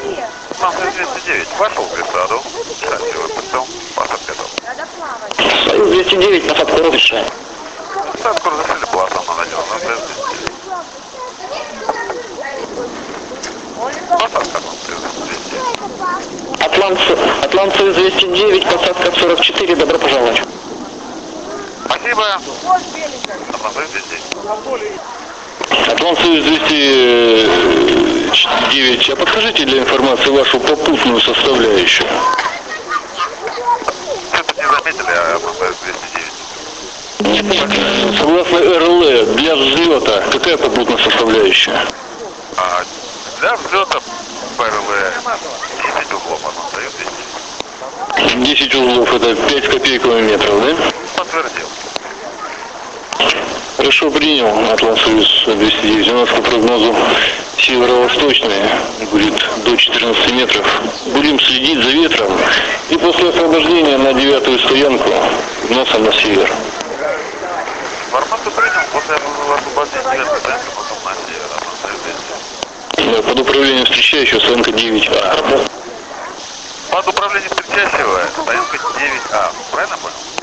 Станция 209. Вошел в Грисаду. Шансиевый прицел. Паспорт готов. Союз 209 на факт розыгрыша. Так, скоро зашили платом на надежном МТС. Посадка на Союз 209. Атлант Союз 209, посадка 44, добро пожаловать. Спасибо. Атлант Союз 209. Атлант Союз 209, а подскажите для информации вашу попутную составляющую. Что-то не заметили, а Атлант Союз 209. Согласно РЛ, для взлета какая попутная составляющая? Для взлета ПРВ 10 углов Атлант Союз 209. 10 узлов, это 5 копейковых метров, да? Подтвердил. Хорошо, принял. Атлант Союз 209. У нас по прогнозу северо-восточный, будет до 14 метров. Будем следить за ветром и после освобождения на 9-ю стоянку носом на север. Информацию принял. После освобождения 9-й стоянки носом на север. Атлант Союз 209. Под управлением встречающего стоянка 9А. Под управлением встречающего стоянка 9А. Правильно понял?